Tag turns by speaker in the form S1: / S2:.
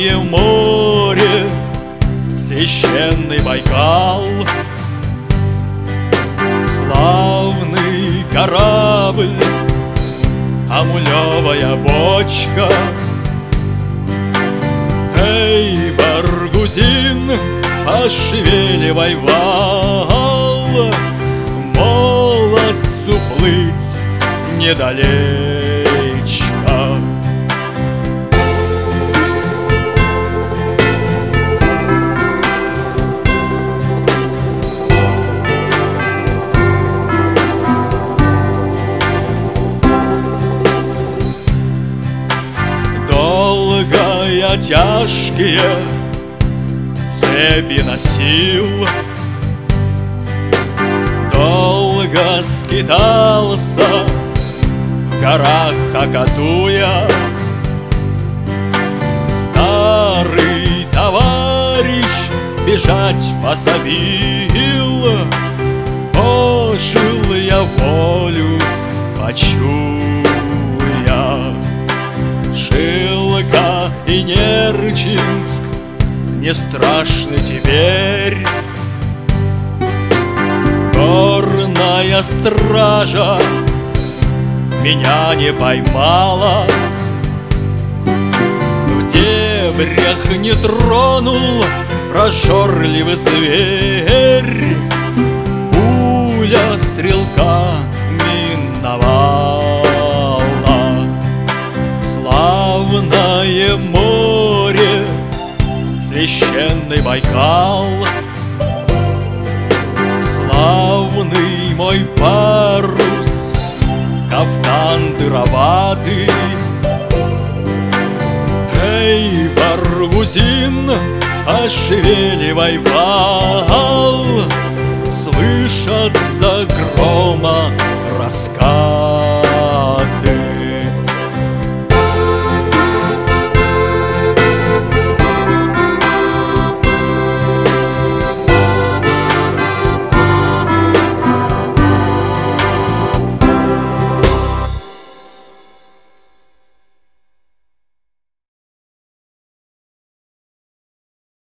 S1: Славное море, священный Байкал, славный корабль, амулевая бочка. Эй, Баргузин, пошевеливай вал, молодцу плыть недалечко. Долго я тяжкие цепи носил, долго скитался в горах Акатуя. Старый товарищ бежать пособил, пожил я волю почуя. Шилка и Нерчинск не страшны теперь, горная стража меня не поймала, в дебрях не тронул прожорливый зверь, пуля стрелка миновала. Славное море, священный Байкал, славный мой парус, кафтан дыроватый. Эй, Баргузин, пошевеливай вал, слышатся грома раскаты.